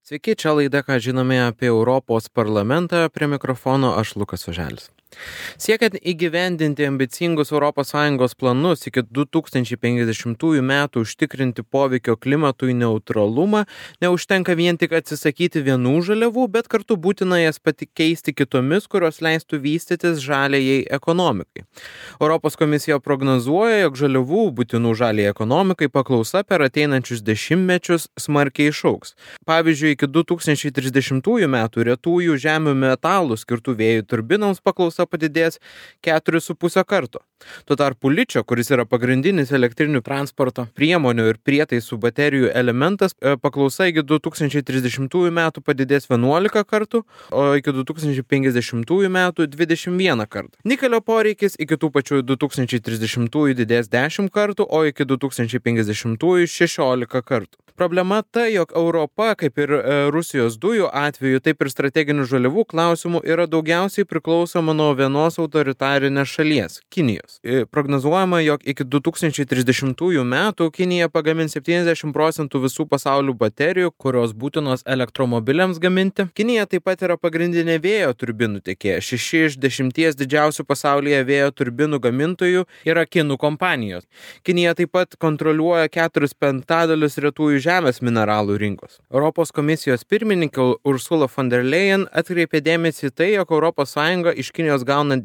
Sveiki, čia laida, ką žinome apie Europos parlamentą, prie mikrofono aš Lukas Oželis. Siekiant įgyvendinti ambicingus ES planus iki 2050 metų užtikrinti poveikio klimatui neutralumą, neužtenka vien tik atsisakyti vienų žaliavų, bet kartu būtina jas pakeisti kitomis, kurios leistų vystytis žaliajai ekonomikai. Europos komisija prognozuoja, jog žaliavų būtinų žaliai ekonomikai paklausa per ateinančius dešimtmečius smarkiai išaugs. Pavyzdžiui, iki 2030 metų retųjų žemių metalų skirtų vėjų turbinoms paklausa padidės 4,5 karto. Tuo tarpu ličio, kuris yra pagrindinis elektrinių transporto priemonių ir prietaisų baterijų elementas, paklausa iki 2030 metų padidės 11 kartų, o iki 2050 metų 21 kartą. Nikelio poreikis iki tų pačių 2030 didės 10 kartų, o iki 2050 16 kartų. Problema ta, jog Europa, kaip ir Rusijos dujų atveju, taip ir strateginių žaliavų klausimų yra daugiausiai priklausoma nuo vienos autoritarinės šalies – Kinijos. Prognozuojama, jog iki 2030 metų Kinija pagamins 70% visų pasaulių baterijų, kurios būtinos elektromobiliams gaminti. Kinija taip pat yra pagrindinė vėjo turbinų tiekėja. 6 iš 10 didžiausių pasaulyje vėjo turbinų gamintojų yra kinų kompanijos. Kinija taip pat kontroliuoja 4/5 retųjų žemės mineralų rinkos. Europos komisijos pirmininkė Ursula von der Leyen atkreipė dėmesį į tai, jog ES iš Kinijos gauna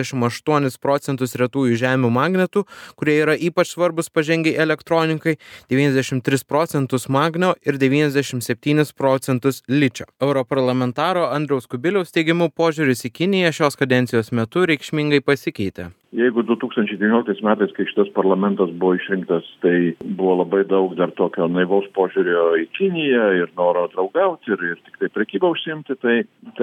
98% retųjų žemių magnetų, kurie yra ypač svarbus pažengiai elektronikai, 93% magnio ir 97% ličio. Europarlamentaro Andriaus Kubiliaus teigimu požiūris į Kiniją šios kadencijos metu reikšmingai pasikeitė. Jeigu 2019 metais, kai šitas parlamentas buvo išrinktas, tai buvo labai daug dar tokio naivaus požiūrio į Kiniją ir noro draugauti ir tik tai prekybą užsiimti, tai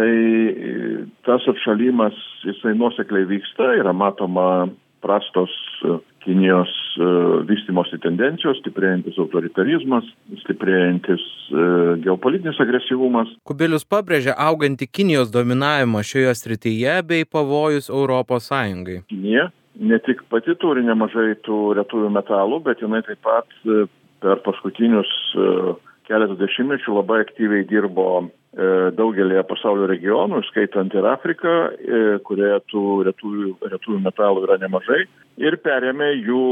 tas atšalimas, jisai nuosekliai vyksta, yra matoma prastos Kinijos vystymosi tendencijos, stiprėjantis autoritarizmas, stiprėjantis geopolitinis agresyvumas. Kubilius pabrėžė augantį Kinijos dominavimą šioje srityje bei pavojus ES. Kinija ne tik pati turi nemažai tų retųjų metalų, bet jinai taip pat per paskutinius keletą dešimtmečių labai aktyviai dirbo daugelėje pasaulio regionų, skaitant ir Afriką, kurioje tų retųjų metalų yra nemažai, ir perėmė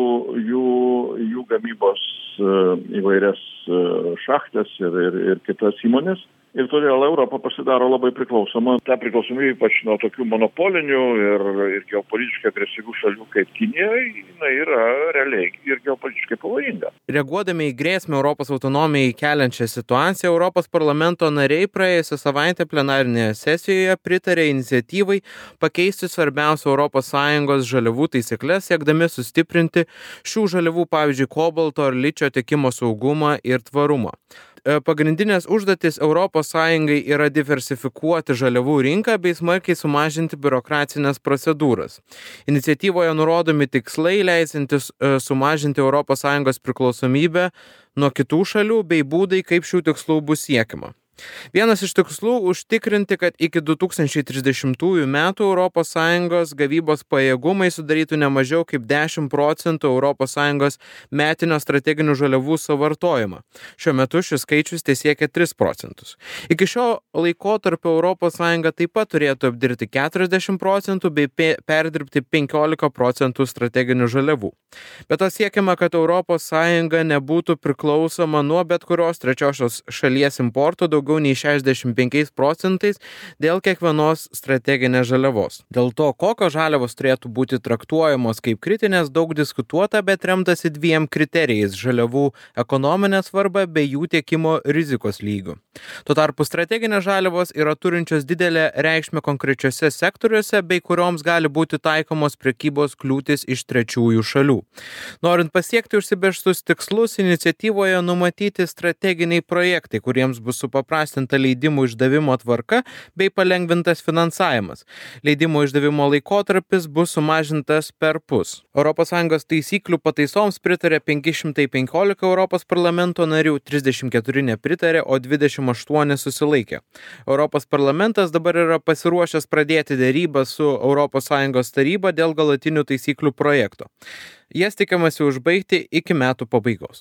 jų gamybos įvairias šachtas ir kitas įmonės. Ir todėl Europa pasidaro labai priklausoma. Ta priklausomybė ypač nuo tokių monopolinių ir geopolitiškai agresyvių šalių kaip Kinija, jinai yra realiai ir geopolitiškai pavojinga. Reaguodami į grėsmę Europos autonomijai keliančią situaciją, Europos parlamento nariai praėjusią savaitę plenarinėje sesijoje pritarė iniciatyvai pakeisti svarbiausių ES žaliavų taisyklės, siekdami sustiprinti šių žaliavų, pavyzdžiui, kobalto ar ličio tiekimo saugumą ir tvarumą. Pagrindinės užduotis ES yra diversifikuoti žaliavų rinką bei smarkiai sumažinti biurokracinės procedūras. Iniciatyvoje nurodomi tikslai, leisantis sumažinti ES priklausomybę nuo kitų šalių bei būdai, kaip šių tikslų bus siekiama. Vienas iš tikslų – užtikrinti, kad iki 2030 metų ES gavybos pajėgumai sudarytų ne mažiau kaip 10% ES metinio strateginių žaliavų suvartojimą. Šiuo metu šis skaičius tesiekia 3%. Iki šio laikotarpio ES taip pat turėtų apdirbti 40% bei perdirbti 15% strateginių žaliavų. Bet to siekiama, kad ES nebūtų priklausoma nuo bet kurios trečiosios šalies importo daugiau nei 65% dėl kiekvienos strateginės žaliavos. Dėl to, kokios žaliavos turėtų būti traktuojamos kaip kritinės, daug diskutuota, bet remtasi dviem kriterijais – žaliavų ekonominė svarba bei jų tiekimo rizikos lygių. Tuo tarpu strateginės žaliavos yra turinčios didelę reikšmę konkrečiose sektoriuose, bei kurioms gali būti taikomos prekybos kliūtis iš trečiųjų šalių. Norint pasiekti užsibrėžtus tikslus, iniciatyvoje numatyti strateginiai projektai, kuriems bus supaprastinta leidimų išdavimo tvarka bei palengvintas finansavimas. Leidimų išdavimo laikotarpis bus sumažintas perpus. ES taisyklių pataisoms pritarė 515 Europos parlamento narių, 34 nepritarė, o 28 susilaikė. Europos parlamentas dabar yra pasiruošęs pradėti derybą su ES taryba dėl galutinių taisyklių projekto. Jas tikimasi užbaigti iki metų pabaigos.